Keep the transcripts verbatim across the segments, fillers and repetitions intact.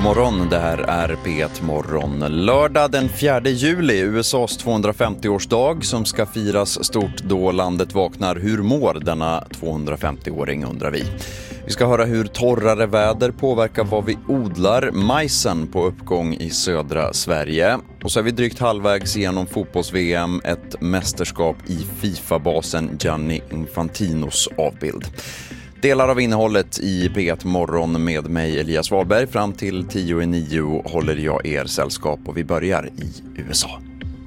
God morgon, det här är P ett Morgon. Lördag den fjärde juli, U S A:s tvåhundrafemtioårsdag som ska firas stort då landet vaknar. Hur mår denna tvåhundrafemtioåring, undrar vi. Vi ska höra hur torrare väder påverkar vad vi odlar. Majsen på uppgång i södra Sverige. Och så är vi drygt halvvägs genom fotbolls-V M, ett mästerskap i FIFA-basen Gianni Infantinos avbild. Delar av innehållet i P ett Morgon med mig Elias Wahlberg. Fram till tio i nio håller jag er sällskap och vi börjar i U S A.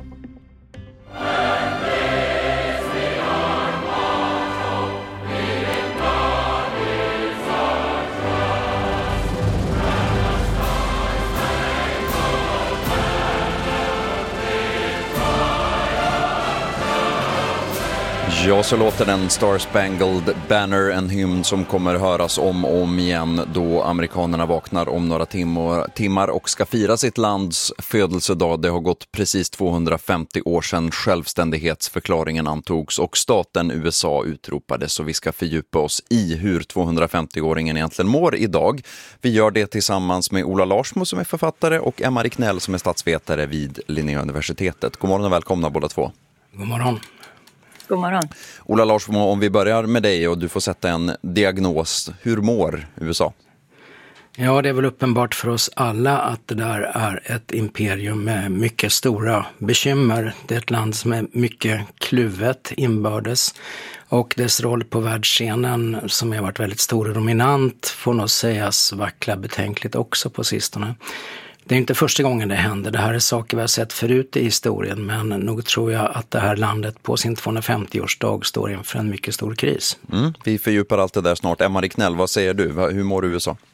Ja, så låter den Star Spangled Banner, en hymn som kommer höras om och om igen då amerikanerna vaknar om några timmar, timmar och ska fira sitt lands födelsedag. Det har gått precis tvåhundrafemtio år sedan självständighetsförklaringen antogs och staten U S A utropades, så vi ska fördjupa oss i hur tvåhundrafemtioåringen egentligen mår idag. Vi gör det tillsammans med Ola Larsmo som är författare och Emma Ricknell som är statsvetare vid Linnéuniversitetet. God morgon och välkomna båda två. God morgon. God morgon. Ola Larsmo, om vi börjar med dig och du får sätta en diagnos. Hur mår U S A? Ja, det är väl uppenbart för oss alla att det där är ett imperium med mycket stora bekymmer. Det är ett land som är mycket kluvet inbördes och dess roll på världsscenen som har varit väldigt stor och dominant får nog sägas vackla betänkligt också på sistone. Det är inte första gången det händer. Det här är saker vi har sett förut i historien, men nog tror jag att det här landet på sin tvåhundrafemtioårsdag står inför en mycket stor kris. Mm, vi fördjupar allt det där snart. Emma Ricknell, vad säger du? Hur mår U S A?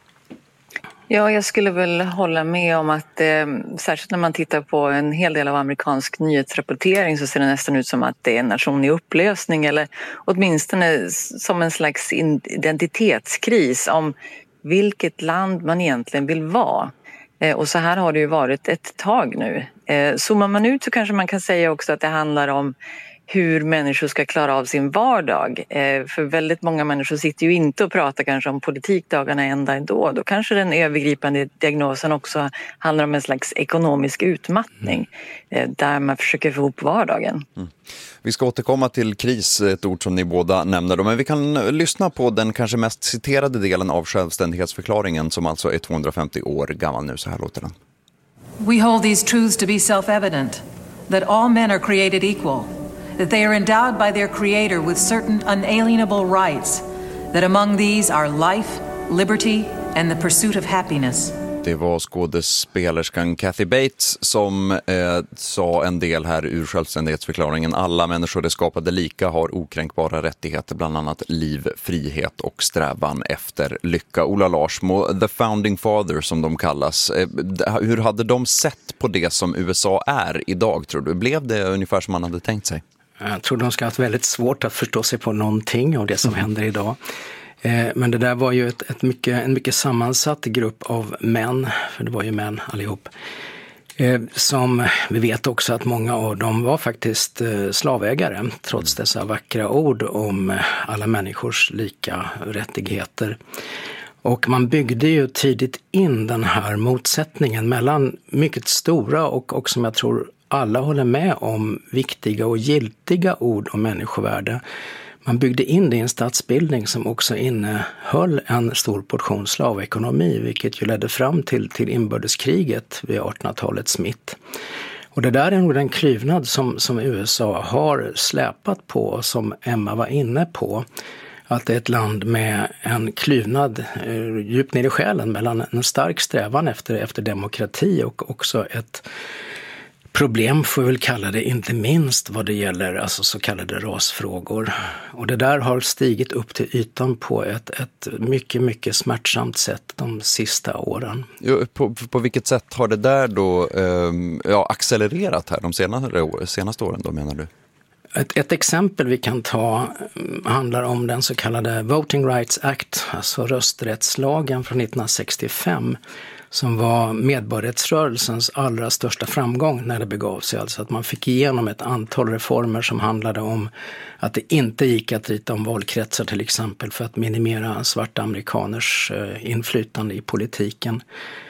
Ja, jag skulle väl hålla med om att eh, särskilt när man tittar på en hel del av amerikansk nyhetsrapportering så ser det nästan ut som att det är en nation i upplösning eller åtminstone som en slags identitetskris om vilket land man egentligen vill vara. Och så här har det ju varit ett tag nu. Zoomar man ut så kanske man kan säga också att det handlar om hur människor ska klara av sin vardag. För väldigt många människor sitter ju inte och pratar kanske om politikdagarna ända ändå. Då kanske den övergripande diagnosen också handlar om en slags ekonomisk utmattning mm. där man försöker få ihop vardagen. Mm. Vi ska återkomma till kris, ett ord som ni båda nämner då, men vi kan lyssna på den kanske mest citerade delen av självständighetsförklaringen som alltså är tvåhundrafemtio år gammal nu. Så här låter den. We hold these truths to be self-evident, that all men are created equal, that they are endowed by their creator with certain unalienable rights, that among these are life, liberty and the pursuit of happiness. Det var skådespelerskan Kathy Bates som eh, sa en del här ur självständighetsförklaringen. Alla människor är skapade lika, har okränkbara rättigheter, bland annat liv, frihet och strävan efter lycka. Ola Larsmo, the founding father som de kallas. Eh, hur hade de sett på det som U S A är idag, tror du? Blev det ungefär som man hade tänkt sig? Jag tror de ska ha haft väldigt svårt att förstå sig på någonting av det som mm. händer idag. Men det där var ju ett, ett mycket, en mycket sammansatt grupp av män, för det var ju män allihop, som vi vet också att många av dem var faktiskt slavägare, trots dessa vackra ord om alla människors lika rättigheter. Och man byggde ju tidigt in den här motsättningen mellan mycket stora och också, som jag tror alla håller med om, viktiga och giltiga ord om människovärde. Man byggde in det i en statsbildning som också innehöll en stor portion slavekonomi, vilket ju ledde fram till, till inbördeskriget vid artonhundratalets mitt. Och det där är nog den klyvnad som, som U S A har släpat på, som Emma var inne på. Att det är ett land med en klyvnad eh, djupt ner i själen mellan en stark strävan efter, efter demokrati och också ett problem, får vi väl kalla det, inte minst vad det gäller alltså så kallade rasfrågor. Och det där har stigit upp till ytan på ett, ett mycket, mycket smärtsamt sätt de sista åren. Jo, på, på vilket sätt har det där då eh, ja, accelererat här de senaste, senaste åren då, menar du? Ett, ett exempel vi kan ta handlar om den så kallade Voting Rights Act, alltså rösträttslagen från nittonhundrasextiofem, som var medborgarrättsrörelsens allra största framgång när det begav sig. Alltså att man fick igenom ett antal reformer som handlade om att det inte gick att rita om valkretsar till exempel för att minimera svarta amerikaners inflytande i politiken.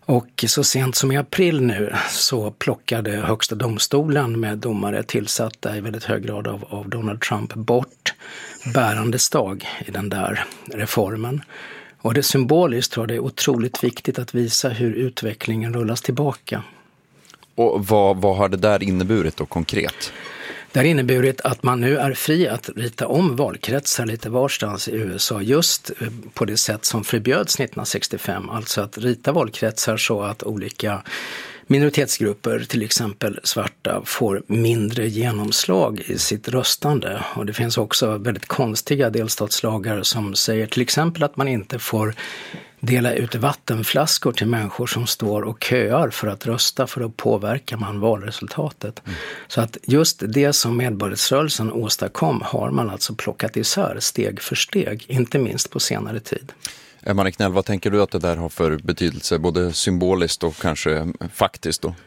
Och så sent som i april nu så plockade högsta domstolen med domare tillsatta i väldigt hög grad av, av Donald Trump bort bärande stag i den där reformen. Och det symboliskt tror jag det är otroligt viktigt att visa hur utvecklingen rullas tillbaka. Och vad, vad har det där inneburit då konkret? Det har inneburit att man nu är fri att rita om valkretsar lite varstans i U S A just på det sätt som förbjöds nittonhundrasextiofem. Alltså att rita valkretsar så att olika minoritetsgrupper, till exempel svarta, får mindre genomslag i sitt röstande. Och det finns också väldigt konstiga delstatslagar som säger till exempel att man inte får dela ut vattenflaskor till människor som står och köar för att rösta, för då påverkar man valresultatet. Mm. Så att just det som medborgarrörelsen åstadkom har man alltså plockat isär steg för steg, inte minst på senare tid. Emma Ricknell, vad tänker du att det där har för betydelse, både symboliskt och kanske faktiskt då?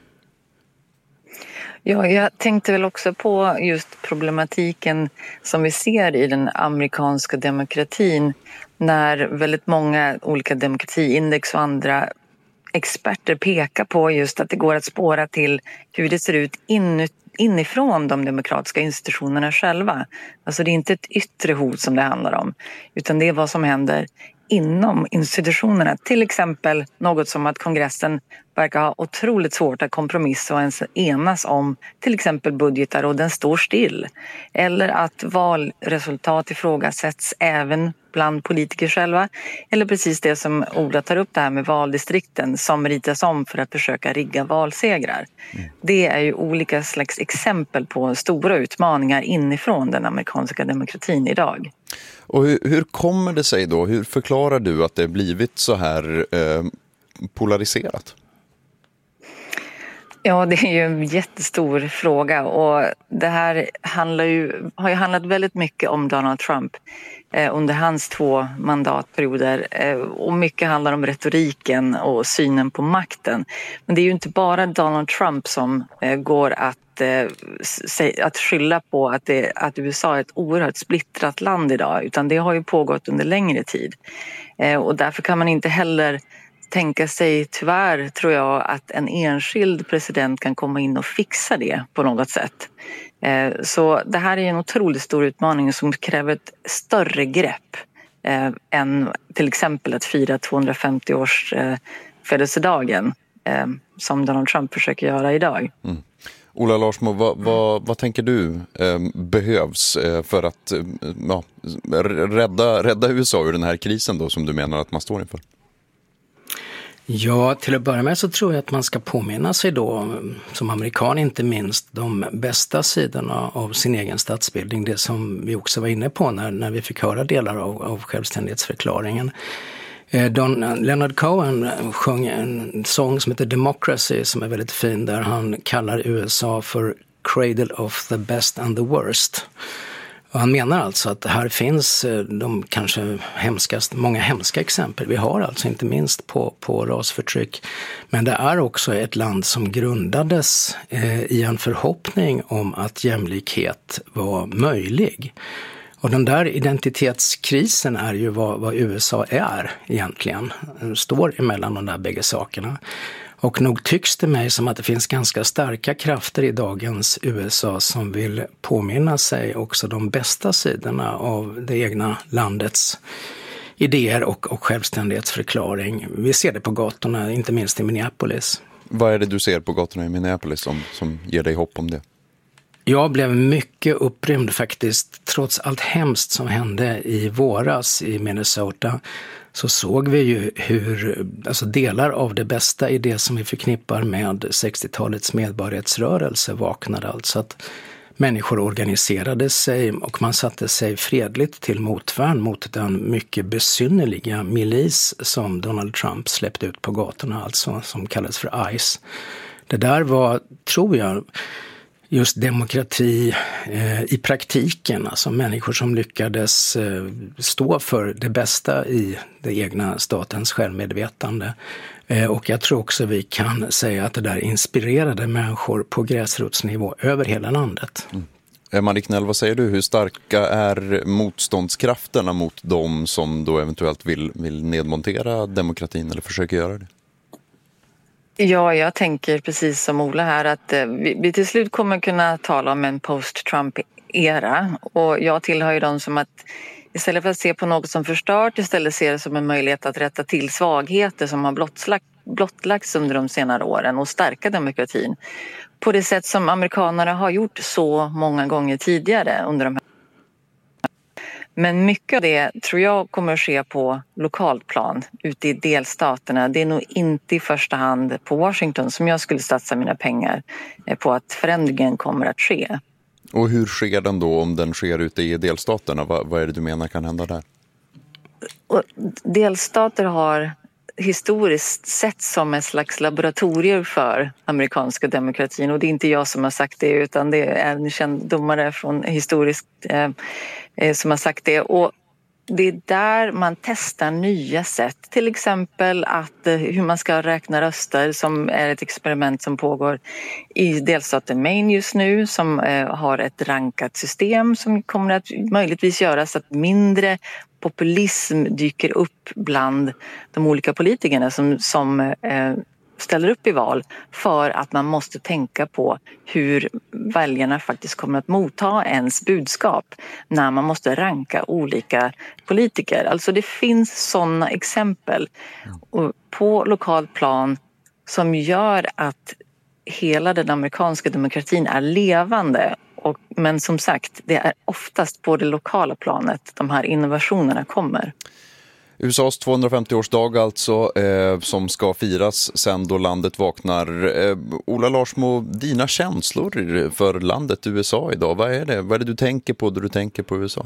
Ja, jag tänkte väl också på just problematiken som vi ser i den amerikanska demokratin när väldigt många olika demokratiindex och andra experter pekar på just att det går att spåra till hur det ser ut in, inifrån de demokratiska institutionerna själva. Alltså det är inte ett yttre hot som det handlar om, utan det är vad som händer inom institutionerna. Till exempel något som att kongressen verkar ha otroligt svårt att kompromissa och ens enas om till exempel budgetar och den står still. Eller att valresultat ifrågasätts även bland politiker själva. Eller precis det som Ola tar upp, det här med valdistrikten som ritas om för att försöka rigga valsegrar. Mm. Det är ju olika slags exempel på stora utmaningar inifrån den amerikanska demokratin idag. Och hur, hur kommer det sig då? Hur förklarar du att det blivit så här eh, polariserat? Ja, det är ju en jättestor fråga och det här handlar ju, har ju handlat väldigt mycket om Donald Trump eh, under hans två mandatperioder eh, och mycket handlar om retoriken och synen på makten. Men det är ju inte bara Donald Trump som eh, går att, eh, se, att skylla på att, det, att U S A är ett oerhört splittrat land idag, utan det har ju pågått under längre tid. Eh, och därför kan man inte heller tänka sig, tyvärr tror jag, att en enskild president kan komma in och fixa det på något sätt. Så det här är en otroligt stor utmaning som kräver ett större grepp än till exempel att fira tvåhundrafemtio års födelsedagen som Donald Trump försöker göra idag. Mm. Ola Larsmo, vad, vad, vad tänker du eh, behövs eh, för att eh, ja, rädda, rädda U S A ur den här krisen då, som du menar att man står inför? Ja, till att börja med så tror jag att man ska påminna sig då, som amerikan inte minst, de bästa sidorna av sin egen statsbildning. Det som vi också var inne på när, när vi fick höra delar av, av självständighetsförklaringen. Don, Leonard Cohen sjöng en sång som heter Democracy som är väldigt fin, där han kallar U S A för Cradle of the Best and the Worst. Och han menar alltså att här finns de kanske hemskast, många hemska exempel. Vi har alltså inte minst på, på rasförtryck. Men det är också ett land som grundades eh, i en förhoppning om att jämlikhet var möjlig. Och den där identitetskrisen är ju vad, vad U S A är egentligen. Den står emellan de där bägge sakerna. Och nog tycks det mig som att det finns ganska starka krafter i dagens U S A som vill påminna sig också de bästa sidorna av det egna landets idéer och, och självständighetsförklaring. Vi ser det på gatorna, inte minst i Minneapolis. Vad är det du ser på gatorna i Minneapolis som, som ger dig hopp om det? Jag blev mycket upprymd faktiskt, trots allt hemskt som hände i våras i Minnesota. Så såg vi ju hur alltså delar av det bästa i det som vi förknippar med sextiotalets medborgarrättsrörelse vaknade. Alltså att människor organiserade sig och man satte sig fredligt till motvärn mot den mycket besynnerliga milis som Donald Trump släppte ut på gatorna, alltså som kallas för ICE. Det där var, tror jag, just demokrati eh, i praktiken, alltså människor som lyckades eh, stå för det bästa i det egna statens självmedvetande. Eh, och jag tror också vi kan säga att det där inspirerade människor på gräsrotsnivå över hela landet. Mm. Emma Ricknell, vad säger du? Hur starka är motståndskrafterna mot dem som då eventuellt vill, vill nedmontera demokratin eller försöker göra det? Ja, jag tänker precis som Ola här att vi, vi till slut kommer kunna tala om en post-Trump-era. Och jag tillhör ju de som att istället för att se på något som förstört, istället ser det som en möjlighet att rätta till svagheter som har blottlagt, blottlagts under de senare åren och stärka demokratin. På det sätt som amerikanerna har gjort så många gånger tidigare under de här. Men mycket av det tror jag kommer att ske på lokalt plan ute i delstaterna. Det är nog inte i första hand på Washington som jag skulle satsa mina pengar på att förändringen kommer att ske. Och hur sker den då om den sker ute i delstaterna? Vad, vad är det du menar kan hända där? Och delstater har historiskt sett som ett slags laboratorier för amerikanska demokratin. Och det är inte jag som har sagt det utan det är en känd domare från historiskt eh, eh, som har sagt det. Och det är där man testar nya sätt. Till exempel att, eh, hur man ska räkna röster som är ett experiment som pågår i delstaten Maine just nu. Som eh, har ett rankat system som kommer att möjligtvis göra så att mindre populism dyker upp bland de olika politikerna som, som eh, ställer upp i val för att man måste tänka på hur väljarna faktiskt kommer att motta ens budskap när man måste ranka olika politiker. Alltså det finns sådana exempel på lokalt plan som gör att hela den amerikanska demokratin är levande. Och, men som sagt, det är oftast på det lokala planet de här innovationerna kommer. U S A:s tvåhundrafemtioårsdag alltså, eh, som ska firas sen då landet vaknar. Eh, Ola Larsmo, dina känslor för landet U S A idag, vad är det? Vad är det du tänker på då du tänker på U S A?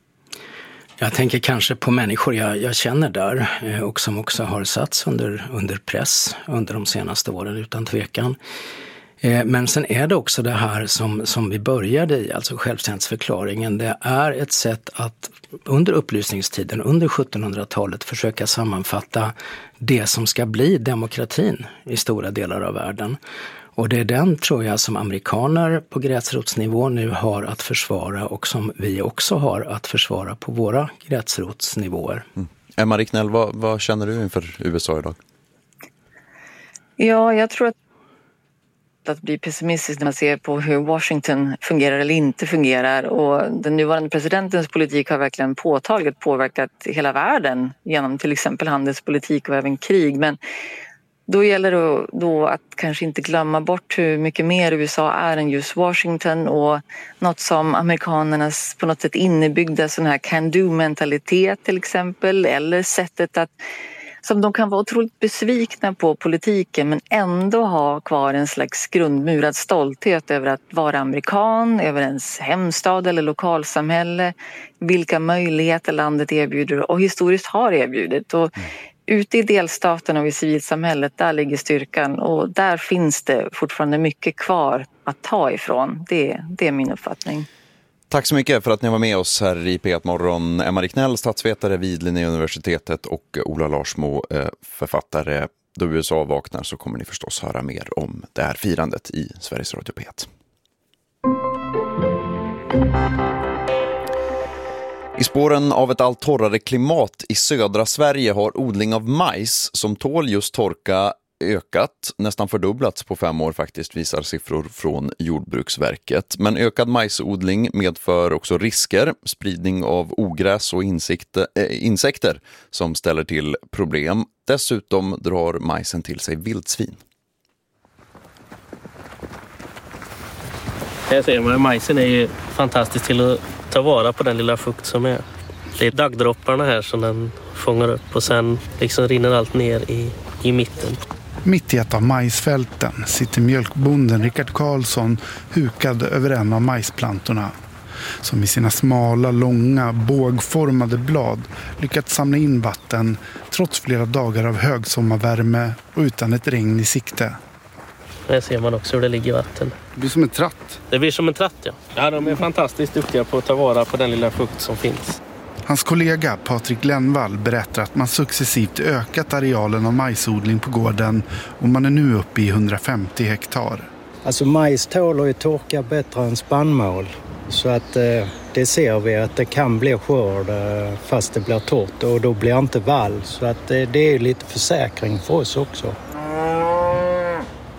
Jag tänker kanske på människor jag, jag känner där eh, och som också har satts under, under press under de senaste åren utan tvekan. Men sen är det också det här som, som vi började i, alltså självständighetsförklaringen. Det är ett sätt att under upplysningstiden, under sjuttonhundratalet, försöka sammanfatta det som ska bli demokratin i stora delar av världen. Och det är den, tror jag, som amerikaner på gräsrotsnivå nu har att försvara och som vi också har att försvara på våra gräsrotsnivåer. Mm. Emma Ricknell, vad, vad känner du inför U S A idag? Ja, jag tror att att bli pessimistisk när man ser på hur Washington fungerar eller inte fungerar, och den nuvarande presidentens politik har verkligen påtagligt påverkat hela världen genom till exempel handelspolitik och även krig. Men då gäller det då att kanske inte glömma bort hur mycket mer U S A är än just Washington, och något som amerikanernas på något sätt innebyggda sån här can-do-mentalitet till exempel, eller sättet att som de kan vara otroligt besvikna på politiken men ändå ha kvar en slags grundmurad stolthet över att vara amerikan, över ens hemstad eller lokalsamhälle, vilka möjligheter landet erbjuder och historiskt har erbjudit. Och ute i delstaterna och i civilsamhället, där ligger styrkan, och där finns det fortfarande mycket kvar att ta ifrån. Det, det är min uppfattning. Tack så mycket för att ni var med oss här i P ett Morgon. Emma Ricknell, statsvetare vid Linnéuniversitetet, och Ola Larsmo, författare. Då U S A vaknar så kommer ni förstås höra mer om det här firandet i Sveriges Radio P ett. I spåren av ett allt torrare klimat i södra Sverige har odling av majs som tål just torka ökat, nästan fördubblats på fem år faktiskt, visar siffror från Jordbruksverket. Men ökad majsodling medför också risker, spridning av ogräs och insekter, äh, insekter som ställer till problem. Dessutom drar majsen till sig vildsvin. Här ser man, majsen är ju fantastisk till att ta vara på den lilla fukt som är. Det är dagdropparna här som den fångar upp och sen liksom rinner allt ner i, i mitten. Mitt i ett av majsfälten sitter mjölkbonden Rickard Karlsson hukad över en av majsplantorna, som i sina smala, långa, bågformade blad lyckats samla in vatten trots flera dagar av högsommarvärme och utan ett regn i sikte. Här ser man också hur det ligger vatten. Det blir som en tratt. Det blir som en tratt, ja. Ja, de är fantastiskt duktiga på att ta vara på den lilla fukt som finns. Hans kollega Patrik Lennvall berättar att man successivt ökat arealen av majsodling på gården och man är nu uppe i hundrafemtio hektar. Alltså majs tål ju torka bättre än spannmål, så att eh, det ser vi att det kan bli skörd eh, fast det blir torrt, och då blir inte vall, så att eh, det är lite försäkring för oss också.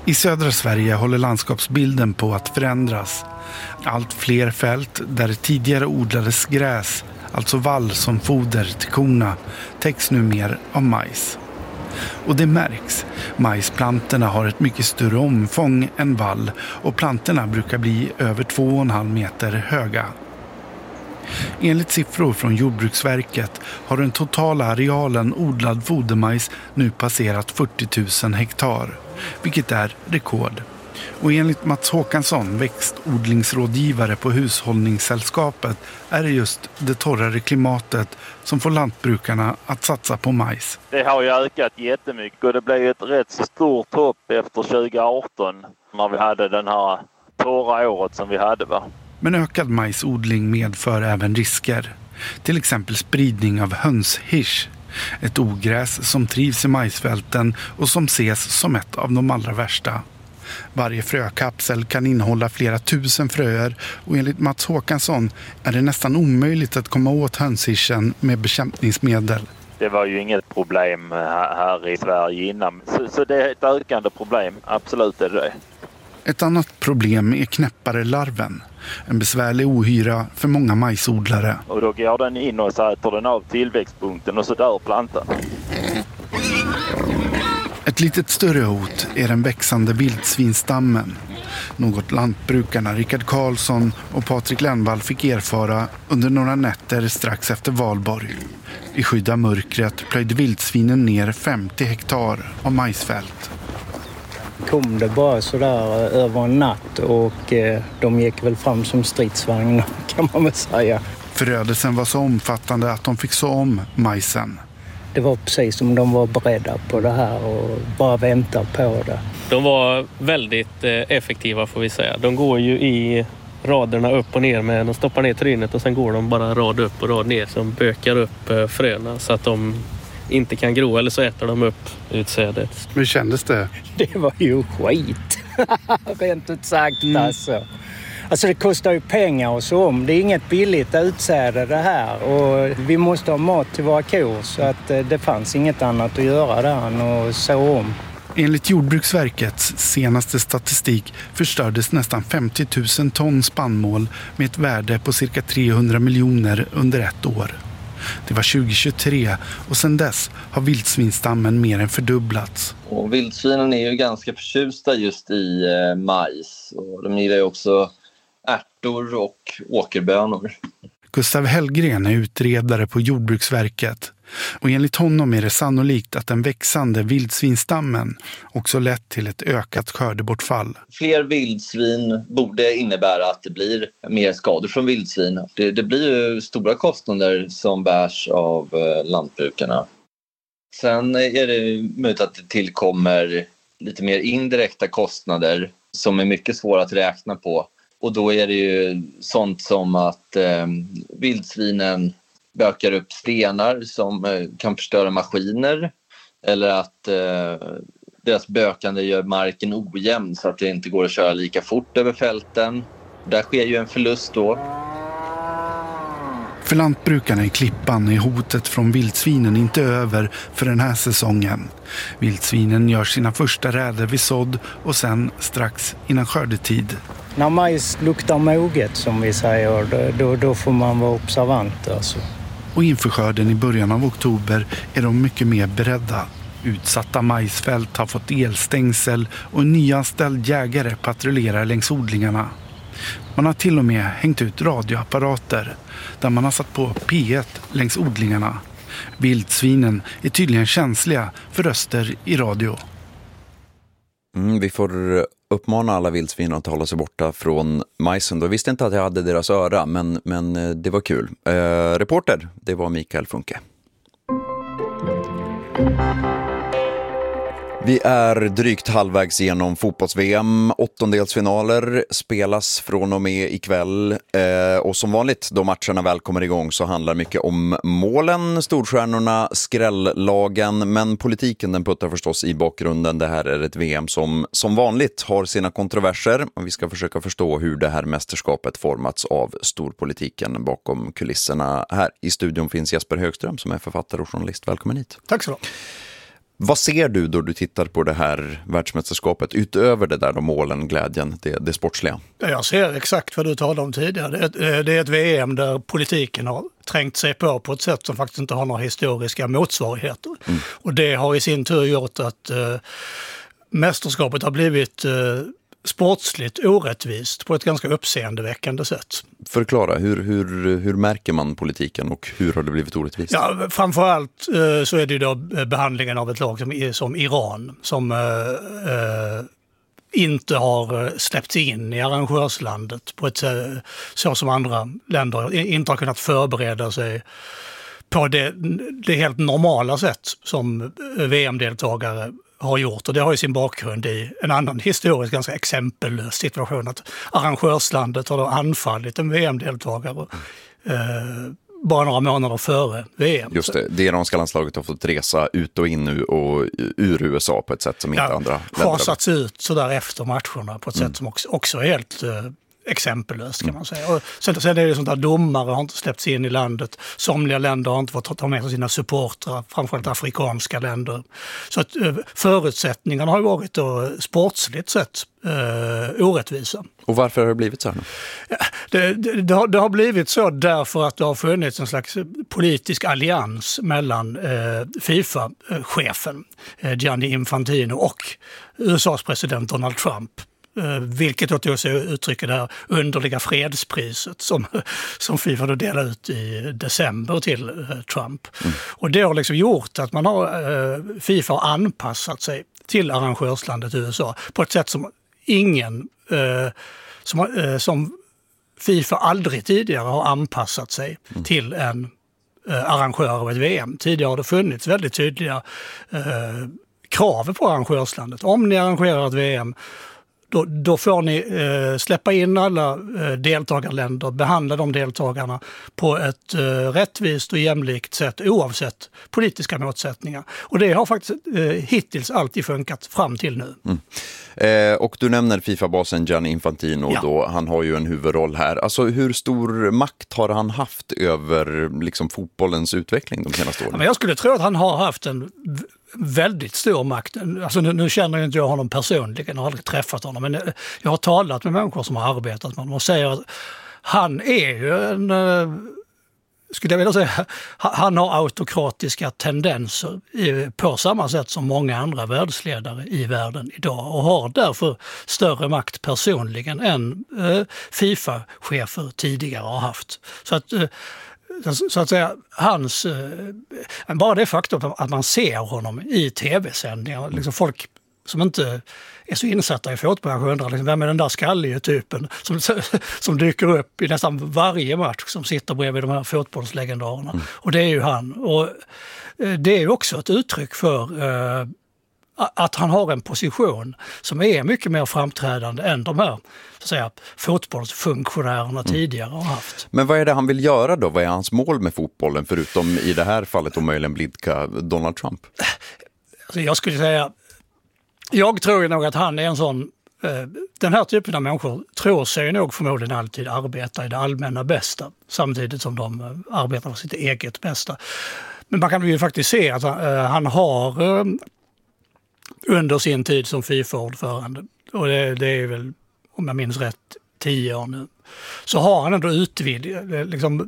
I södra Sverige håller landskapsbilden på att förändras. Allt fler fält där det tidigare odlades gräs, alltså vall som foder till korna, täcks nu mer av majs. Och det märks. Majsplantorna har ett mycket större omfång än vall och plantorna brukar bli över två och en halv meter höga. Enligt siffror från Jordbruksverket har den totala arealen odlad fodermajs nu passerat fyrtio tusen hektar, vilket är rekord. Och enligt Mats Håkansson, växtodlingsrådgivare på Hushållningssällskapet, är det just det torrare klimatet som får lantbrukarna att satsa på majs. Det har ju ökat jättemycket och det blev ett rätt stort hopp efter tjugo arton när vi hade den här torra året som vi hade, va? Men ökad majsodling medför även risker. Till exempel spridning av hönshirs, ett ogräs som trivs i majsfälten och som ses som ett av de allra värsta. Varje frökapsel kan innehålla flera tusen fröer och enligt Mats Håkansson är det nästan omöjligt att komma åt hönshirsen med bekämpningsmedel. Det var ju inget problem här i Sverige innan, så, så det är ett ökande problem, absolut är det. Ett annat problem är knäppare-larven, en besvärlig ohyra för många majsodlare. Och då går den in och så äter den av tillväxtpunkten och så dör plantan. Ett litet större hot är den växande vildsvinstammen. Något lantbrukarna Rickard Karlsson och Patrik Lennvall fick erfara under några nätter strax efter Valborg. I skydda mörkret plöjde vildsvinen ner femtio hektar av majsfält. Kom det bara sådär över en natt och eh, de gick väl fram som stridsvagnar kan man väl säga. Förödelsen var så omfattande att de fick så om majsen. Det var precis som de var beredda på det här och bara väntar på det. De var väldigt effektiva får vi säga. De går ju i raderna upp och ner med, de stoppar ner trynet och sen går de bara rad upp och rad ner som bökar upp fröna så att de inte kan gro eller så äter de upp utsädet. Hur kändes det? Det var ju skit. Rent ut sagt mm. alltså. Alltså det kostar ju pengar och så om. Det är inget billigt utsäde det här och vi måste ha mat till våra kor så att det fanns inget annat att göra där än att så om. Enligt Jordbruksverkets senaste statistik förstördes nästan femtio tusen ton spannmål med ett värde på cirka trehundra miljoner under ett år. Det var tjugo tjugotre och sedan dess har vildsvinstammen mer än fördubblats. Och vildsvinen är ju ganska förtjusta just i eh, majs och de gillar ju också ärtor och åkerbönor. Gustav Hellgren är utredare på Jordbruksverket och enligt honom är det sannolikt att den växande vildsvinstammen också lett till ett ökat skördebortfall. Fler vildsvin borde innebära att det blir mer skador från vildsvin. Det, det blir ju stora kostnader som bärs av eh, lantbrukarna. Sen är det möjligt att det tillkommer lite mer indirekta kostnader som är mycket svåra att räkna på. Och då är det ju sånt som att eh, vildsvinen bökar upp stenar som eh, kan förstöra maskiner. Eller att eh, deras bökande gör marken ojämn så att det inte går att köra lika fort över fälten. Där sker ju en förlust då. För lantbrukarna i Klippan är hotet från vildsvinen inte över för den här säsongen. Vildsvinen gör sina första räder vid sådd och sen strax innan skördetid. När majs luktar moget som vi säger, då, då får man vara observant alltså. Och inför skörden i början av oktober är de mycket mer beredda. Utsatta majsfält har fått elstängsel och en nyanställd jägare patrullerar längs odlingarna. Man har till och med hängt ut radioapparater där man har satt på P ett längs odlingarna. Vildsvinen är tydligen känsliga för röster i radio. Mm, vi får uppmana alla vildsvin att hålla sig borta från majsen. Jag visste inte att jag hade deras öra, men, men det var kul. Eh, reporter, det var Mikael Funke. Vi är drygt halvvägs genom fotbolls-V M. Åttondelsfinaler spelas från och med ikväll. Eh, och som vanligt, då matcherna väl kommer igång så handlar mycket om målen, storstjärnorna, skrälllagen. Men politiken den puttar förstås i bakgrunden. Det här är ett V M som som vanligt har sina kontroverser. Och vi ska försöka förstå hur det här mästerskapet formats av storpolitiken bakom kulisserna. Här i studion finns Jesper Högström som är författare och journalist. Välkommen hit. Tack så mycket. Vad ser du då du tittar på det här världsmästerskapet utöver det där, de målen, glädjen, det, det sportsliga? Jag ser exakt vad du talade om tidigare. Det är, ett, det är ett V M där politiken har trängt sig på på ett sätt som faktiskt inte har några historiska motsvarigheter. Mm. Och det har i sin tur gjort att eh, mästerskapet har blivit eh, sportsligt orättvist på ett ganska uppseendeväckande sätt. Förklara, hur, hur, hur märker man politiken och hur har det blivit orättvist? Ja, framförallt eh, så är det ju då behandlingen av ett lag som, som Iran som eh, eh, inte har släppts in i arrangörslandet på ett så som andra länder inte har kunnat förbereda sig på det, det helt normala sätt som V M-deltagare har gjort. Och det har ju sin bakgrund i en annan historisk ganska exempellös situation, att arrangörslandet har då anfallit en V M-deltagare eh, bara några månader före V M. Just det, det iranska landslaget har fått resa ut och in nu och ur U S A på ett sätt som inte ja, andra länder har satts ut så där efter matcherna på ett mm. sätt som också, också är helt eh, exempellöst kan man säga. Och sen, sen är det sånt där, domare har inte släppts in i landet. Somliga länder har inte fått ta med sig sina supportrar, framförallt afrikanska länder. Så att eh, förutsättningarna har ju varit då, sportsligt sett eh, orättvisa. Och varför har det blivit så här nu? Ja, det, det, det, har, det har blivit så därför att det har funnits en slags politisk allians mellan eh, FIFA-chefen eh, Gianni Infantino och U S A:s president Donald Trump. Vilket då tog sig uttrycker det här underliga fredspriset som, som FIFA då delade ut i december till eh, Trump. Mm. Och det har liksom gjort att man har, eh, FIFA har anpassat sig till arrangörslandet U S A på ett sätt som ingen, eh, som, eh, som FIFA aldrig tidigare har anpassat sig mm. till en eh, arrangör av ett V M. Tidigare har det funnits väldigt tydliga eh, krav på arrangörslandet. Om ni arrangerar ett V M, Då, då får ni eh, släppa in alla eh, deltagarländer, behandla de deltagarna på ett eh, rättvist och jämlikt sätt oavsett politiska motsättningar. Och det har faktiskt eh, hittills alltid funkat fram till nu. Mm. Eh, och du nämner FIFA-basen Gianni Infantino, ja. Då, han har ju en huvudroll här. Alltså hur stor makt har han haft över liksom, fotbollens utveckling de senaste åren? Ja, men jag skulle tro att han har haft en väldigt stor makt. Alltså nu, nu känner jag inte jag honom personligen, jag har aldrig träffat honom, men jag har talat med människor som har arbetat med honom och säger att han är ju en, skulle jag vilja säga, han har autokratiska tendenser på samma sätt som många andra världsledare i världen idag och har därför större makt personligen än FIFA-chefer tidigare har haft. Så att Så att säga, hans, bara det faktum att man ser honom i tv-sändningar, liksom folk som inte är så insatta i fotboll undrar liksom, vem är den där skalliga typen som, som dyker upp i nästan varje match som sitter bredvid de här fotbollslegendarerna. Mm. Och det är ju han. Och det är ju också ett uttryck för eh, att han har en position som är mycket mer framträdande än de här så att säga, fotbollsfunktionärerna mm. tidigare har haft. Men vad är det han vill göra då? Vad är hans mål med fotbollen förutom i det här fallet och möjligen blidka Donald Trump? Alltså jag skulle säga, jag tror nog att han är en sån, eh, den här typen av människor tror sig nog förmodligen alltid arbeta i det allmänna bästa samtidigt som de eh, arbetar för sitt eget bästa. Men man kan ju faktiskt se att eh, han har eh, under sin tid som FIFA-ordförande, och det, det är väl, om jag minns rätt, tio år nu, så har han ändå utvidgat. Liksom,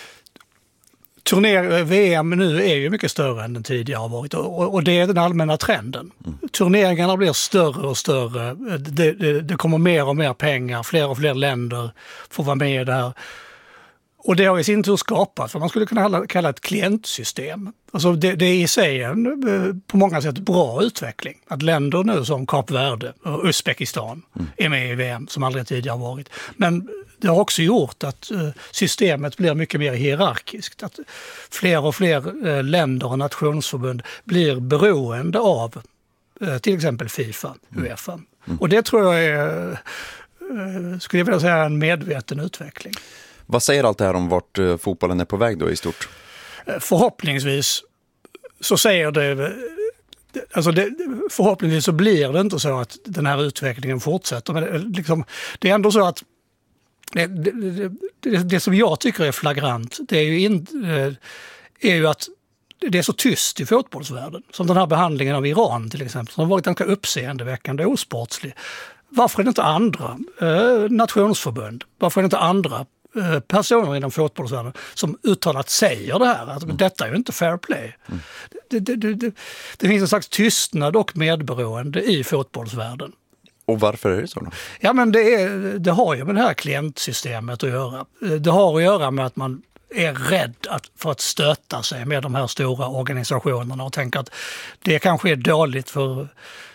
turner, V M nu är ju mycket större än den tidigare har varit och, och det är den allmänna trenden. Mm. Turneringarna blir större och större, det, det, det kommer mer och mer pengar, fler och fler länder får vara med i det här. Och det har i sin tur skapat vad man skulle kunna kalla ett klientsystem. Alltså det, det är i sig en på många sätt bra utveckling. Att länder nu som Kap Verde och Uzbekistan mm. är med i V M som aldrig tidigare varit. Men det har också gjort att systemet blir mycket mer hierarkiskt. Att fler och fler länder och nationsförbund blir beroende av till exempel FIFA, UEFA. Mm. Mm. Och det tror jag är, skulle jag vilja säga, en medveten utveckling. Vad säger allt det här om vart fotbollen är på väg då i stort? Förhoppningsvis så säger det, alltså det, förhoppningsvis så blir det inte så att den här utvecklingen fortsätter. Men det, liksom, det är ändå så att det, det, det, det som jag tycker är flagrant, det är ju, in, är ju att det är så tyst i fotbollsvärlden. Som den här behandlingen av Iran till exempel, som har varit ganska uppseendeväckande och osportslig. Varför är det inte andra eh, nationsförbund? Varför är det inte andra eh, personer inom fotbollsvärlden som uttalat säger det här? Att mm. detta är ju inte fair play. Mm. Det, det, det, det, det finns en slags tystnad och medberoende i fotbollsvärlden. Och varför är det så då? Ja, men det, är, det har ju med det här klientsystemet att göra. Det har att göra med att man är rädd att, för att stöta sig med de här stora organisationerna och tänka att det kanske är dåligt för...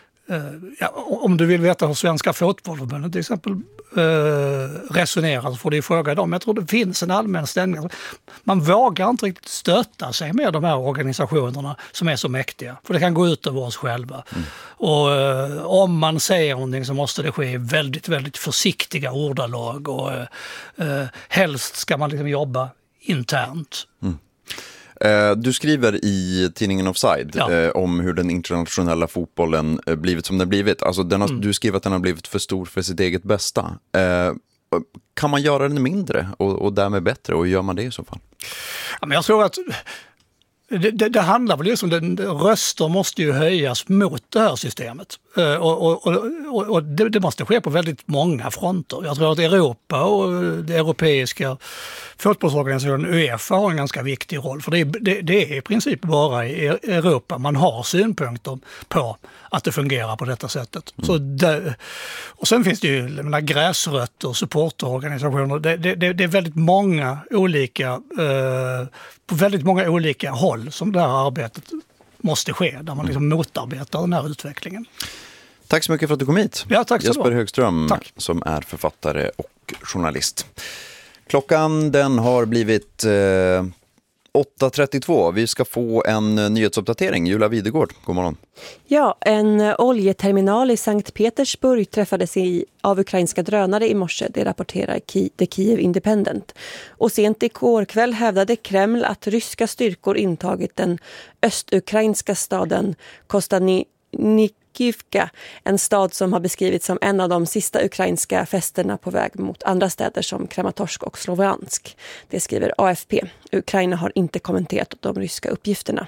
Ja, om du vill veta hur Svenska fotbollförbundet till exempel eh, resonerar så får du fråga dem. Jag tror det finns en allmän ställning. Man vågar inte riktigt stöta sig med de här organisationerna som är så mäktiga. För det kan gå ut över oss själva. Mm. Och eh, om man säger någonting så måste det ske i väldigt, väldigt försiktiga ordalag. Och eh, helst ska man liksom jobba internt. Mm. Du skriver i tidningen Offside ja. eh, om hur den internationella fotbollen eh, blivit som den blivit. Alltså den har, mm. Du skriver att den har blivit för stor för sitt eget bästa. Eh, kan man göra den mindre och, och därmed bättre? Och gör man det i så fall? Ja, men jag tror att det, det, det handlar väl just om det, röster måste ju höjas mot det här systemet. Eh, och och, och, och det, det måste ske på väldigt många fronter. Jag tror att Europa och det europeiska fotbollsorganisationen UEFA har en ganska viktig roll. För det är, det, det är i princip bara i Europa man har synpunkter på att det fungerar på detta sättet. Mm. Så det, och sen finns det ju menar, gräsrötter, supporterorganisationer. Det, det, det är väldigt många olika, eh, på väldigt många olika håll som det här arbetet måste ske. Där man liksom motarbetar den här utvecklingen. Tack så mycket för att du kom hit. Ja, tack så Jesper då. Högström Tack. Som är författare och journalist. Klockan den har blivit eh, åtta trettiotvå. Vi ska få en nyhetsuppdatering. Julia Videgård, god morgon. Ja, en oljeterminal i Sankt Petersburg träffades i, av ukrainska drönare i morse. Det rapporterar Ki, The Kiev Independent. Och sent igår kväll hävdade Kreml att ryska styrkor intagit den östukrainska staden Kostanikivka, en stad som har beskrivits som en av de sista ukrainska fästena på väg mot andra städer som Kramatorsk och Sloviansk. Det skriver A F P. Ukraina har inte kommenterat de ryska uppgifterna.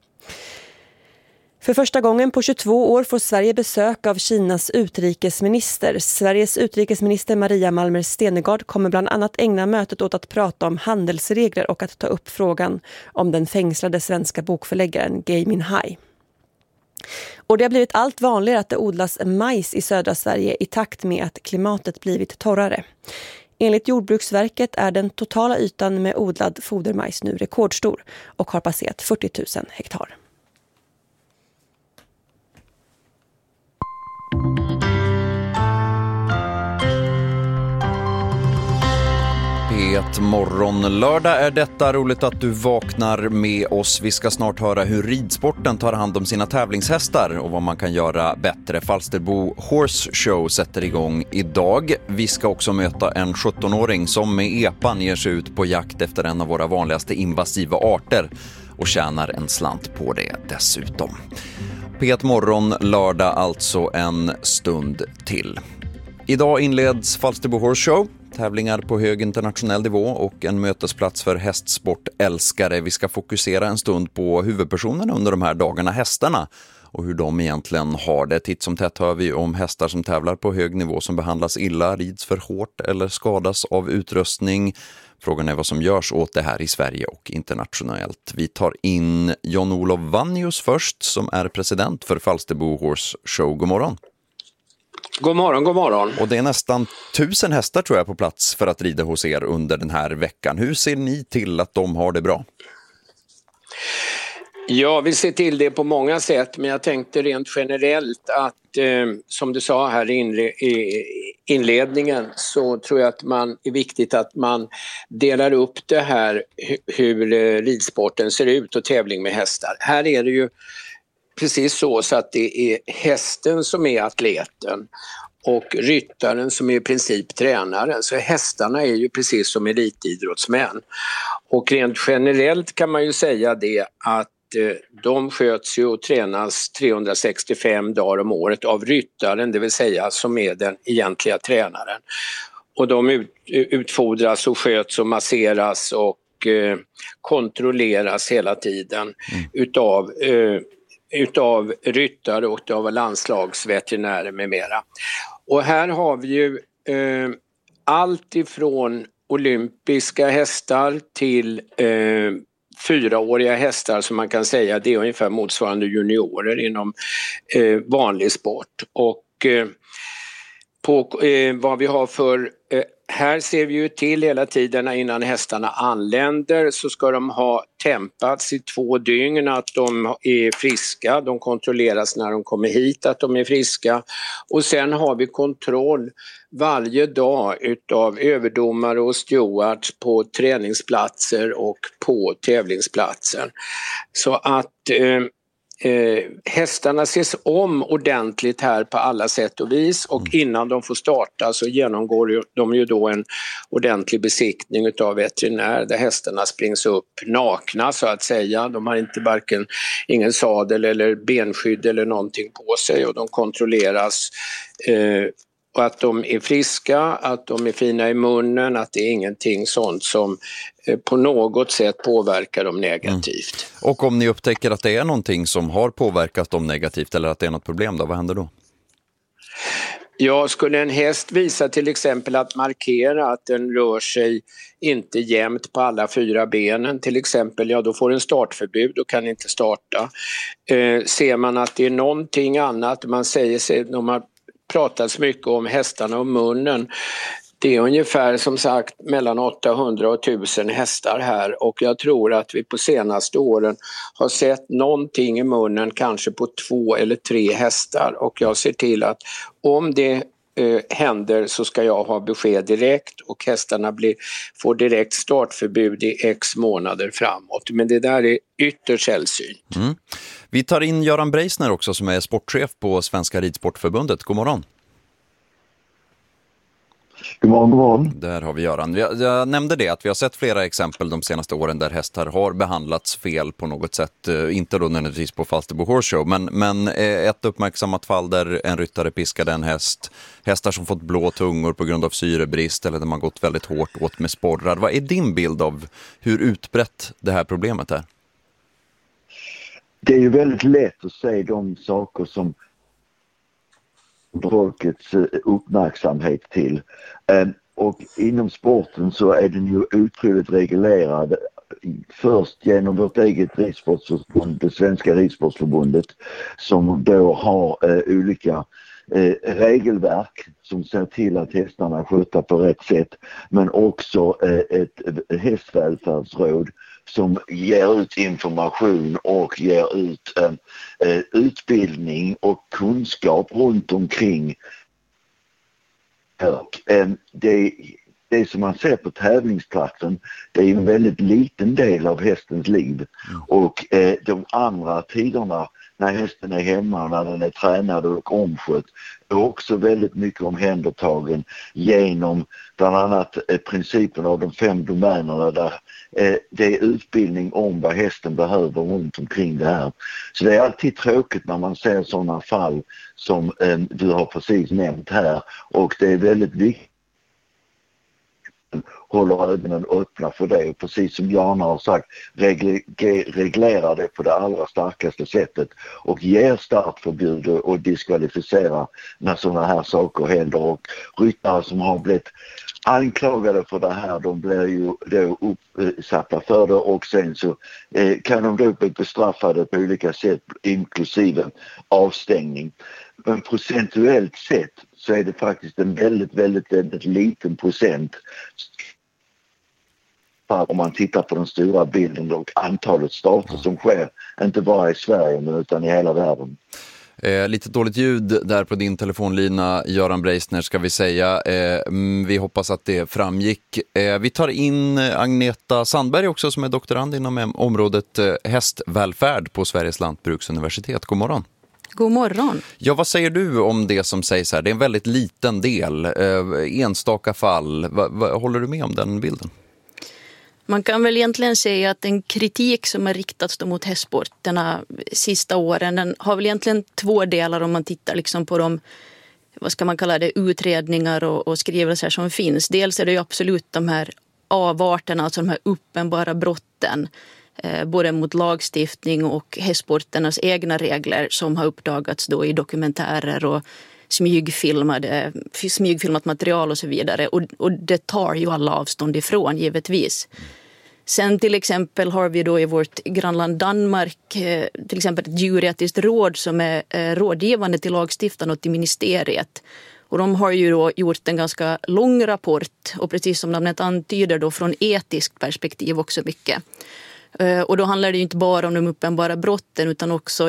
För första gången på tjugotvå år får Sverige besök av Kinas utrikesminister. Sveriges utrikesminister Maria Malmer Stenegard kommer bland annat ägna mötet åt att prata om handelsregler och att ta upp frågan om den fängslade svenska bokförläggaren Gui Minhai. Och det har blivit allt vanligare att det odlas majs i södra Sverige i takt med att klimatet blivit torrare. Enligt Jordbruksverket är den totala ytan med odlad fodermajs nu rekordstor och har passerat fyrtio tusen hektar. Ett morgon lördag är detta. Roligt att du vaknar med oss. Vi ska snart höra hur ridsporten tar hand om sina tävlingshästar och vad man kan göra bättre. Falsterbo Horse Show sätter igång idag. Vi ska också möta en sjuttonåring som med epan ger sig ut på jakt efter en av våra vanligaste invasiva arter och tjänar en slant på det dessutom. P ett morgon lördag alltså en stund till. Idag inleds Falsterbo Horse Show. Tävlingar på hög internationell nivå och en mötesplats för hästsportälskare. Vi ska fokusera en stund på huvudpersonerna under de här dagarna, hästarna, och hur de egentligen har det. Titt som tätt hör vi om hästar som tävlar på hög nivå som behandlas illa, rids för hårt eller skadas av utrustning. Frågan är vad som görs åt det här i Sverige och internationellt. Vi tar in John-Olof Vannius först, som är president för Falsterbo Horse Show. God morgon. God morgon, god morgon. Och det är nästan tusen hästar tror jag på plats för att rida hos er under den här veckan. Hur ser ni till att de har det bra? Ja, vi ser till det på många sätt, men jag tänkte rent generellt att eh, som du sa här i, inle- i inledningen så tror jag att man är viktigt att man delar upp det här hur, hur eh, ridsporten ser ut och tävling med hästar. Här är det ju precis så, så att det är hästen som är atleten och ryttaren som är i princip tränaren. Så hästarna är ju precis som elitidrottsmän. Och rent generellt kan man ju säga det att eh, de sköts ju och tränas trehundrasextiofem dagar om året av ryttaren, det vill säga som är den egentliga tränaren. Och de ut, utfodras och sköts och masseras och och eh, kontrolleras hela tiden mm. utav, eh, utav ryttare och utav landslagsveterinärer med mera. Och här har vi ju eh, allt ifrån olympiska hästar till eh, fyraåriga hästar som man kan säga det är ungefär motsvarande juniorer inom eh, vanlig sport. Och eh, på eh, vad vi har för, eh, här ser vi ju till hela tiden innan hästarna anländer så ska de ha tempats i två dygn att de är friska, de kontrolleras när de kommer hit att de är friska och sen har vi kontroll varje dag utav överdomare och stewards på träningsplatser och på tävlingsplatsen. Så att eh, Eh, hästarna ses om ordentligt här på alla sätt och vis och innan de får starta så genomgår ju, de ju då en ordentlig besiktning utav veterinär där hästarna springs upp nakna så att säga. De har inte varken ingen sadel eller benskydd eller någonting på sig och de kontrolleras eh, och att de är friska, att de är fina i munnen, att det är ingenting sånt som på något sätt påverkar dem negativt. Mm. Och om ni upptäcker att det är någonting som har påverkat dem negativt eller att det är något problem då, vad händer då? Ja, skulle en häst visa till exempel att markera att den rör sig inte jämnt på alla fyra benen till exempel, ja då får den startförbud och kan inte starta. Eh, ser man att det är någonting annat, man säger sig, de har pratats mycket om hästarna och munnen. Det är ungefär som sagt mellan åttahundra och tusen hästar här och jag tror att vi på senaste åren har sett någonting i munnen kanske på två eller tre hästar och jag ser till att om det eh, händer så ska jag ha besked direkt och hästarna blir, får direkt startförbud i x månader framåt. Men det där är ytterst sällsynt. Mm. Vi tar in Göran Breisner också som är sportchef på Svenska Ridsportförbundet. God morgon. God morgon, god morgon. Där har vi Göran. Jag, jag nämnde det att vi har sett flera exempel de senaste åren där hästar har behandlats fel på något sätt. Inte då nödvändigtvis på Falsterbo Horse Show, men, men ett uppmärksammat fall där en ryttare piskade en häst. Hästar som fått blå tungor på grund av syrebrist eller där man gått väldigt hårt åt med sporrar. Vad är din bild av hur utbrett det här problemet är? Det är ju väldigt lätt att se de saker som folkets uppmärksamhet till. Och inom sporten så är den ju otroligt reglerad. Först genom vårt eget ridsportsförbund, det Svenska Ridsportsförbundet, som då har eh, olika eh, regelverk som ser till att hästarna sköter på rätt sätt. Men också eh, ett, ett hästvälfärdsråd som ger ut information och ger ut eh, utbildning och kunskap runt omkring. Och, eh, det, det som man ser på tävlingsplatsen, det är en väldigt liten del av hästens liv. Mm. Och eh, de andra tiderna när hästen är hemma, när den är tränad och omskött, är också väldigt mycket omhändertagen genom bland annat eh, principen av de fem domänerna där eh, det är utbildning om vad hästen behöver runt omkring det här. Så det är alltid tråkigt när man ser sådana fall som eh, du har precis nämnt här, och det är väldigt viktigt håller ögonen öppna för det, och precis som Jana har sagt, regle- reglerar det på det allra starkaste sättet och ger startförbud och diskvalificerar när sådana här saker händer. Och ryttare som har blivit anklagade för det här, de blir ju då uppsatta för det, och sen så eh, kan de då bli bestraffade på olika sätt, inklusive avstängning. Men procentuellt sett så är det faktiskt en väldigt, väldigt, väldigt liten procent om man tittar på den stora bilden och antalet starter som sker, inte bara i Sverige men utan i hela världen. Eh, lite dåligt ljud där på din telefonlina, Göran Breisner, ska vi säga. Eh, vi hoppas att det framgick. Eh, vi tar in Agneta Sandberg också, som är doktorand inom området eh, hästvälfärd på Sveriges lantbruksuniversitet. God morgon. God morgon. Ja, vad säger du om det som sägs här? Det är en väldigt liten del, eh, enstaka fall. Va, va, håller du med om den bilden? Man kan väl egentligen säga att den kritik som har riktats mot hästsporterna sista åren, den har väl egentligen två delar om man tittar liksom på de, vad ska man kalla det, utredningar och, och skrivelser som finns. Dels är det ju absolut de här avarterna, alltså de här uppenbara brotten, eh, både mot lagstiftning och hästsporternas egna regler som har uppdagats då i dokumentärer och smygfilmade, smygfilmat material och så vidare. Och, och det tar ju alla avstånd ifrån, givetvis. Sen till exempel har vi då i vårt grannland Danmark eh, till exempel ett djuretiskt råd som är eh, rådgivande till lagstiftaren och till ministeriet. Och de har ju då gjort en ganska lång rapport och precis som namnet antyder då från etiskt perspektiv också mycket. Eh, och då handlar det ju inte bara om de uppenbara brotten utan också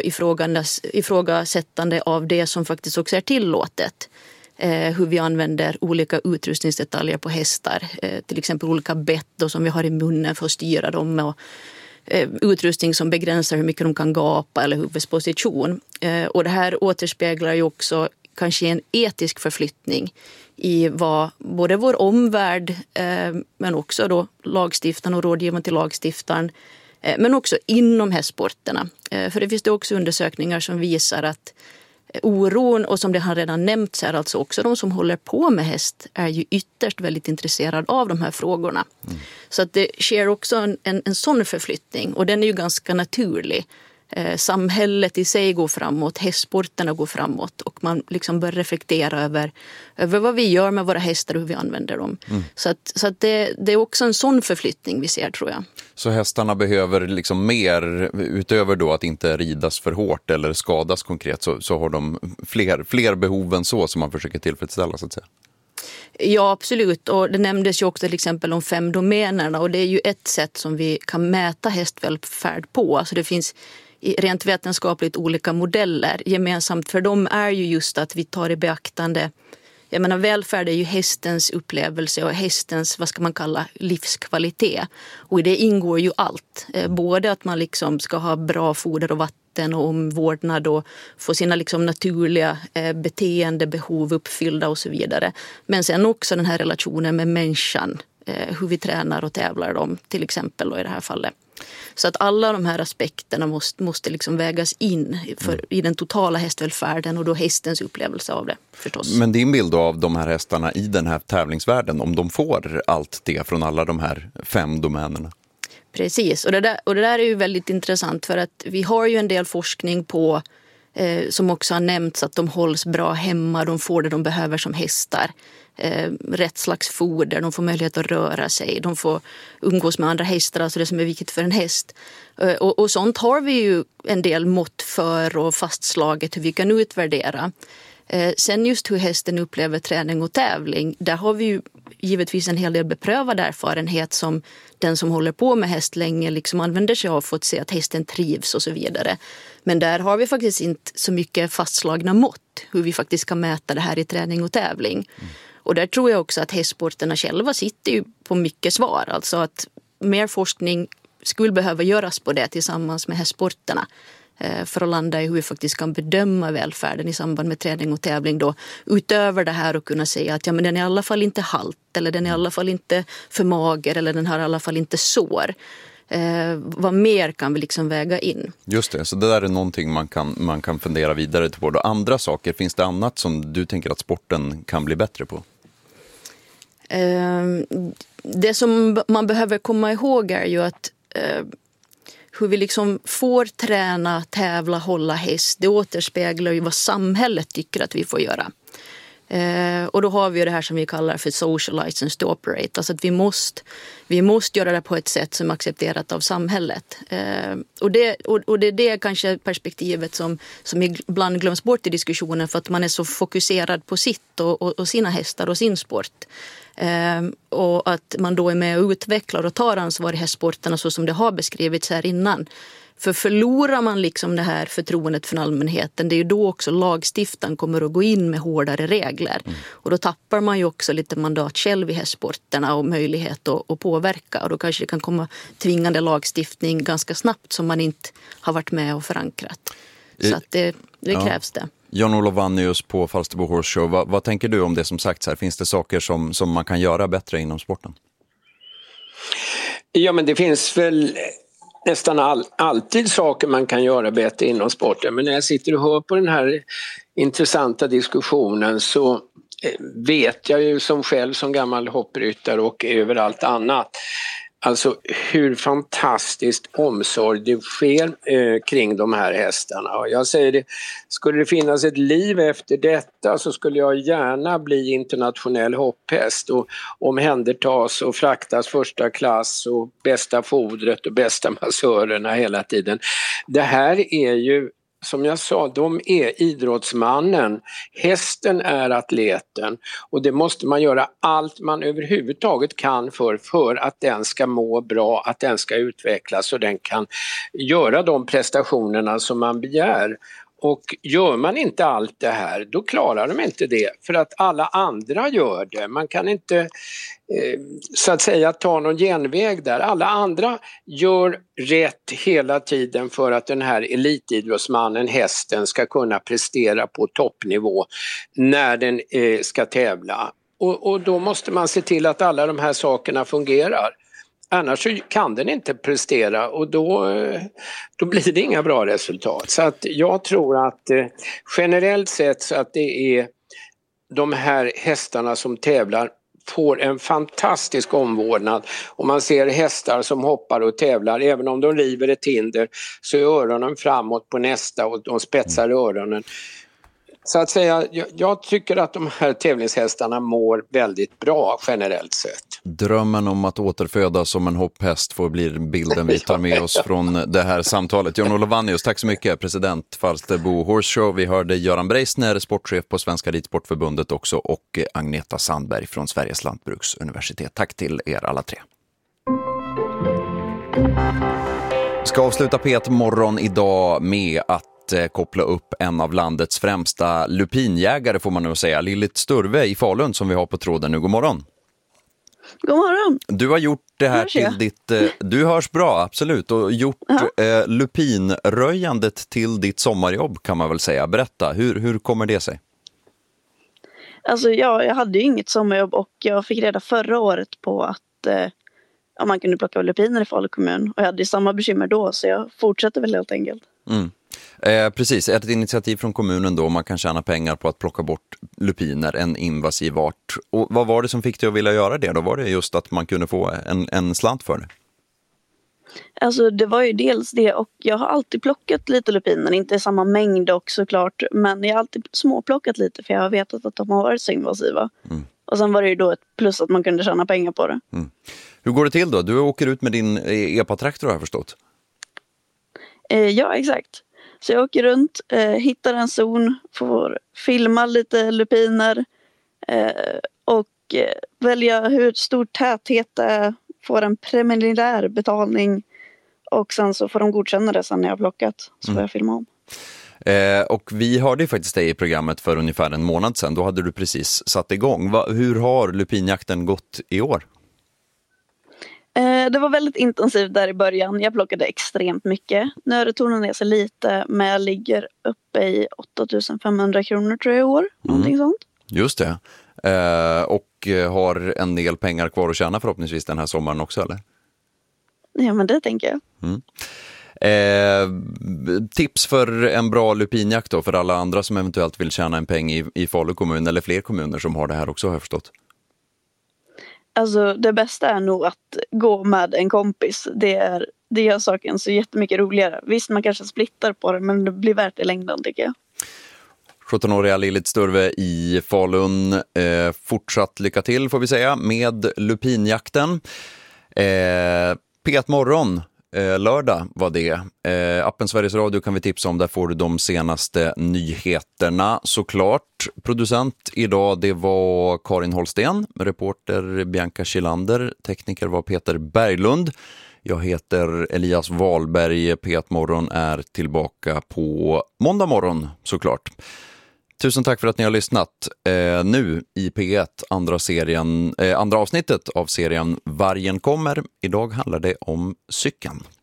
ifrågasättande av det som faktiskt också är tillåtet. Eh, hur vi använder olika utrustningsdetaljer på hästar. Eh, till exempel olika bett då, som vi har i munnen för att styra dem. Och, eh, utrustning som begränsar hur mycket de kan gapa eller huvudets position. Eh, och det här återspeglar ju också kanske en etisk förflyttning i vad både vår omvärld eh, men också då lagstiftaren och rådgivaren till lagstiftaren eh, men också inom hästsporterna. Eh, för det finns det också undersökningar som visar att oron, och som det har redan nämnts här, alltså också de som håller på med häst är ju ytterst väldigt intresserade av de här frågorna. Mm. Så att det sker också en, en, en sån förflyttning och den är ju ganska naturlig. Eh, samhället i sig går framåt, hästsporterna går framåt och man liksom bör reflektera över, över vad vi gör med våra hästar och hur vi använder dem. Mm. Så, att, så att det, det är också en sån förflyttning vi ser, tror jag. Så hästarna behöver liksom mer, utöver då att inte ridas för hårt eller skadas konkret, så, så har de fler, fler behov än så som man försöker tillfredsställa, så att säga. Ja, absolut. Och det nämndes ju också till exempel om fem domänerna och det är ju ett sätt som vi kan mäta hästvälfärd på. Alltså det finns rent vetenskapligt olika modeller. Gemensamt för dem är ju just att vi tar i beaktande, jag menar välfärd är ju hästens upplevelse och hästens, vad ska man kalla, livskvalitet. Och i det ingår ju allt. Både att man liksom ska ha bra foder och vatten och omvårdnad och få sina liksom naturliga beteendebehov uppfyllda och så vidare. Men sen också den här relationen med människan, hur vi tränar och tävlar dem till exempel då i det här fallet. Så att alla de här aspekterna måste, måste liksom vägas in för, mm. i den totala hästvälfärden och då hästens upplevelse av det förstås. Men din bild av de här hästarna i den här tävlingsvärlden, om de får allt det från alla de här fem domänerna? Precis, och det där, och det där är ju väldigt intressant för att vi har ju en del forskning på eh, som också har nämnts att de hålls bra hemma, de får det de behöver som hästar. Eh, rätt slags foder, de får möjlighet att röra sig, de får umgås med andra hästar, alltså det som är viktigt för en häst. Eh, och, och sånt har vi ju en del mått för och fastslaget hur vi kan utvärdera. Eh, sen just hur hästen upplever träning och tävling, där har vi ju givetvis en hel del beprövad erfarenhet som den som håller på med häst länge liksom använder sig av för att se att hästen trivs och så vidare. Men där har vi faktiskt inte så mycket fastslagna mått hur vi faktiskt kan mäta det här i träning och tävling. Mm. Och där tror jag också att hästsporterna själva sitter ju på mycket svar. Alltså att mer forskning skulle behöva göras på det tillsammans med hästsporterna. För att landa i hur vi faktiskt kan bedöma välfärden i samband med träning och tävling då. Utöver det här att kunna säga att ja, men den är i alla fall inte halt. Eller den är i alla fall inte för mager. Eller den har i alla fall inte sår. Eh, vad mer kan vi liksom väga in? Just det, så det där är någonting man kan, man kan fundera vidare på. Då. Andra saker, finns det annat som du tänker att sporten kan bli bättre på? Eh, det som man behöver komma ihåg är ju att eh, hur vi liksom får träna, tävla, hålla häst, det återspeglar ju vad samhället tycker att vi får göra. Eh, och då har vi ju det här som vi kallar för social license to operate. Alltså att vi måste, vi måste göra det på ett sätt som är accepterat av samhället. Eh, och, det, och, och det är det kanske perspektivet som, som ibland glöms bort i diskussionen för att man är så fokuserad på sitt och, och, och sina hästar och sin sport. Eh, och att man då är med och utvecklar och tar ansvar i hästsporterna så som det har beskrivits här innan. För förlorar man liksom det här förtroendet från allmänheten, det är ju då också lagstiftaren kommer att gå in med hårdare regler. Mm. Och då tappar man ju också lite mandat själv i hästsporterna och möjlighet att, att påverka. Och då kanske det kan komma tvingande lagstiftning ganska snabbt som man inte har varit med och förankrat. Så att det, det ja. krävs det. Jan-Olof Vannius på Falsterbo Horse Show. Vad, vad tänker du om det som sagts här? Finns det saker som, som man kan göra bättre inom sporten? Ja, men det finns väl nästan all, alltid saker man kan göra bättre inom sporten. Men när jag sitter och hör på den här intressanta diskussionen så vet jag ju som själv som gammal hoppryttare och överallt annat. Alltså hur fantastiskt omsorg det sker eh, kring de här hästarna. Och jag säger det, skulle det finnas ett liv efter detta så skulle jag gärna bli internationell hopphäst och omhändertas och fraktas första klass och bästa fodret och bästa massörerna hela tiden. Det här är ju, som jag sa, de är idrottsmannen, hästen är atleten och det måste man göra allt man överhuvudtaget kan för, för att den ska må bra, att den ska utvecklas och den kan göra de prestationerna som man begär. Och gör man inte allt det här, då klarar de inte det för att alla andra gör det. Man kan inte eh, så att säga ta någon genväg där. Alla andra gör rätt hela tiden för att den här elitidrottsmannen, hästen, ska kunna prestera på toppnivå när den eh, ska tävla. Och, och då måste man se till att alla de här sakerna fungerar. Annars så kan den inte prestera och då, då blir det inga bra resultat. Så att jag tror att eh, generellt sett så att det är de här hästarna som tävlar får en fantastisk omvårdnad. Och man ser hästar som hoppar och tävlar, även om de river ett hinder så är öronen framåt på nästa och de spetsar öronen. Så att säga, jag, jag tycker att de här tävlingshästarna mår väldigt bra generellt sett. Drömmen om att återfödas som en hopphäst får bli bilden vi tar med oss från det här samtalet. Jan-Olof Vannius, tack så mycket. President Falsterbo Horse Show. Vi hörde Göran Breisner, sportchef på Svenska Ridsportförbundet också, och Agneta Sandberg från Sveriges lantbruksuniversitet. Tack till er alla tre. Vi ska avsluta P ett morgon idag med att koppla upp en av landets främsta lupinjägare, får man nog säga, Lilith Sturve i Falun, som vi har på tråden nu. God morgon. God morgon. Du har gjort det här hörs jag? till ditt... Eh, du hörs bra, absolut. Och gjort eh, lupinröjandet till ditt sommarjobb, kan man väl säga. Berätta, hur, hur kommer det sig? Alltså ja, jag hade ju inget sommarjobb och jag fick reda förra året på att eh, ja, man kunde plocka lupiner i Falu kommun. Och jag hade ju samma bekymmer då, så jag fortsätter väl helt enkelt. Mm. Eh, precis, ett initiativ från kommunen då, man kan tjäna pengar på att plocka bort lupiner, en invasiv art. Och vad var det som fick dig att vilja göra det då? Var det just att man kunde få en, en slant för det? Alltså det var ju dels det, och jag har alltid plockat lite lupiner, inte i samma mängd och såklart, men jag har alltid småplockat lite för jag har vetat att de har varit så invasiva. Mm. Och sen var det ju då ett plus att man kunde tjäna pengar på det. Mm. Hur går det till då? Du åker ut med din E P A-traktor, har jag förstått. Eh, ja, exakt. Så jag åker runt, eh, hittar en zon, får filma lite lupiner eh, och eh, välja hur stor täthet det är, får en preliminär betalning och sen så får de godkänna det sen när jag har plockat, så får mm. jag filma om. Eh, och vi hörde ju faktiskt dig i programmet för ungefär en månad sedan, då hade du precis satt igång. Va, hur har lupinjakten gått i år? Det var väldigt intensivt där i början. Jag plockade extremt mycket. Nu har det tonat ner sig lite, men jag ligger uppe i åtta tusen femhundra kronor tror jag i år. Mm. Någonting sånt. Just det. Eh, och har en del pengar kvar att tjäna förhoppningsvis den här sommaren också, eller? Ja, men det tänker jag. Mm. Eh, tips för en bra lupinjakt då, för alla andra som eventuellt vill tjäna en peng i, i Falu kommun eller fler kommuner som har det här också, har jag förstått. Alltså det bästa är nog att gå med en kompis. Det, är, det gör saken så jättemycket roligare. Visst, man kanske splittar på det, men det blir värt i längden tycker jag. sjutton-åriga Lilith Sturve i Falun. Eh, fortsatt lycka till får vi säga med lupinjakten. Eh, P ett morgon. Eh, lördag var det. Eh, appen Sveriges Radio kan vi tipsa om. Där får du de senaste nyheterna såklart. Producent idag, det var Karin Holsten. Reporter Bianca Kilander. Tekniker var Peter Berglund. Jag heter Elias Wahlberg. P ett morgon är tillbaka på måndag morgon såklart. Tusen tack för att ni har lyssnat. Eh, nu i P ett, andra, serien, eh, andra avsnittet av serien Vargen kommer. Idag handlar det om cykeln.